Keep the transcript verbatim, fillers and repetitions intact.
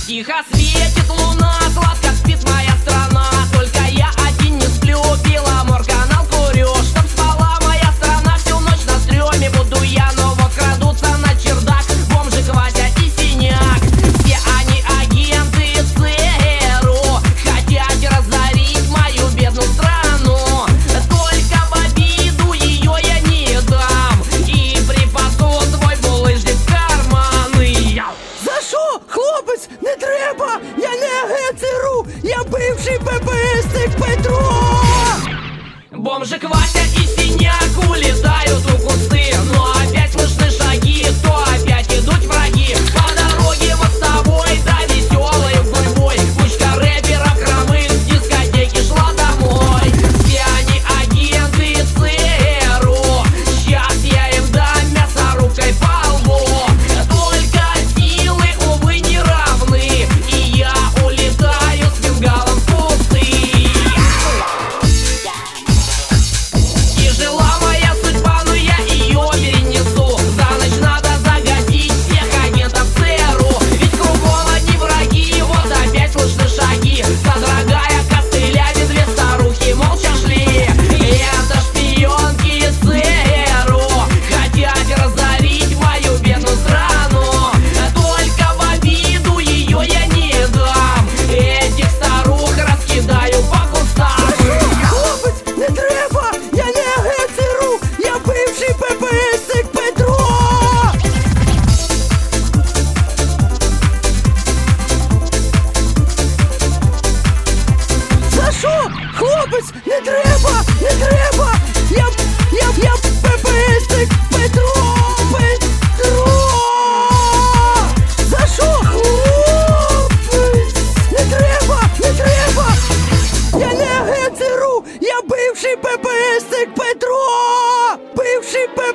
Тихо светит луна, сладко спит моя страна. Только я один не сплю, Беломорканал курю. Чтоб спала моя страна всю ночь на стреме буду я. Но вот крадутся на чердак бомжик Вася и Синяк. Все они агенты ЦРУ, хотят разорить мою бедную страну. Только в обиду ее я не дам и припасу свой булыжник в карманы. За що, хлопець, не треба? Я не ГЦРУ, я бивший ППСник Петро. Бомжик Вася и Синяк улетают в кусты, но опять слышны шаги, то опять идут враги. По дороге мостовой, да веселой гурьбой, кучка рэперов хромых с дискотеки шла домой. Все они агенты ЦРУ, сейчас я им дам мясорубкой по лбу. Только силы, увы, не равны, и я улетаю с фингалом в кусты. Тяжела моя судьба, но я ее перенесу. За ночь надо загасить всех агентов ЦРУ. Ведь кругом одни враги, вот опять слышны шаги. Содрогая костылями две старухи молча шли. Это шпионки ЦРУ, хотят разорить мою бедную страну. Только в обиду ее я не дам, этих старух раскидаю по кустам. Хлопець, не треба, я не ГЦРУ, я бивший ППСник Петро. За що, хлопець, не треба, не треба, я, я, я ППСник Петро, Петро. За що, хлопець, не треба, не треба, я не ГЦРУ, я бивший ППСник Петро, бивший ППСник